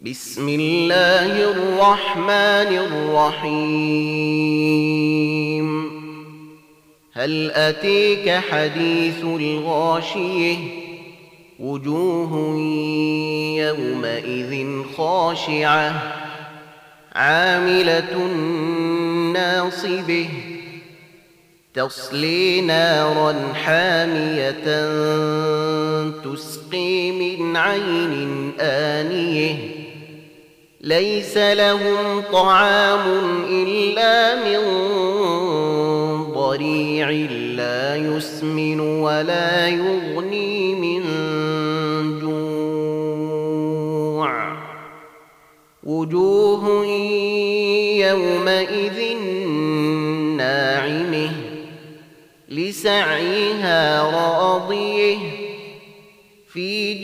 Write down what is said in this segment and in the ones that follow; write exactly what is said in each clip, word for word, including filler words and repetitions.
بسم الله الرحمن الرحيم هل أتيك حديث الغاشية وجوه يومئذ خاشعة عاملة ناصبة تصلي نارا حامية تسقي من عين آنية ليس لهم طعام إلا من ضريع لا يسمن ولا يغني من جوع وجوه يومئذ ناعمة لسعيها راضية في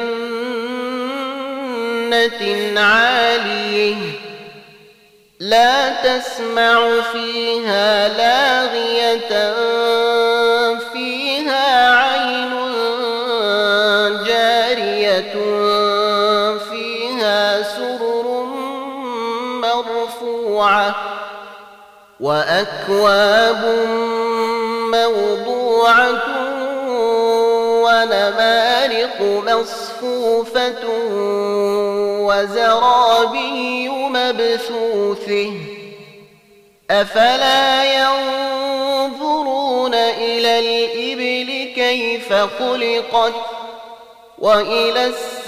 جنة عالية لا تسمع فيها لاغية فيها عين جارية فيها سرر مرفوعة وأكواب موضوعة ونمارق مصفوفة وزرابي مبثوثة أفلا ينظرون إلى الإبل كيف خلقت وإلى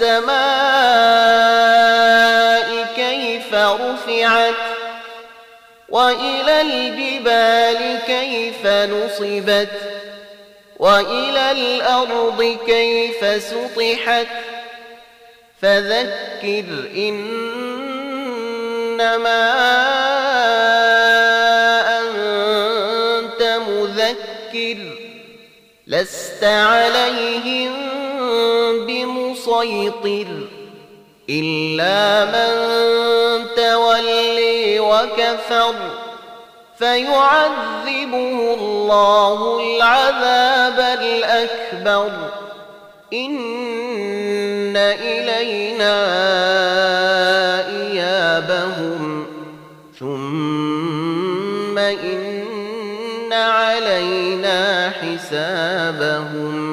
السماء كيف رفعت وإلى الجبال كيف نصبت وإلى الأرض كيف سطحت فذكر إنما أنت مذكر لست عليهم بمسيطر إلا من تولي وكفر فيعذبه الله العذاب الأكبر إن إلينا إيابهم ثم إن علينا حسابهم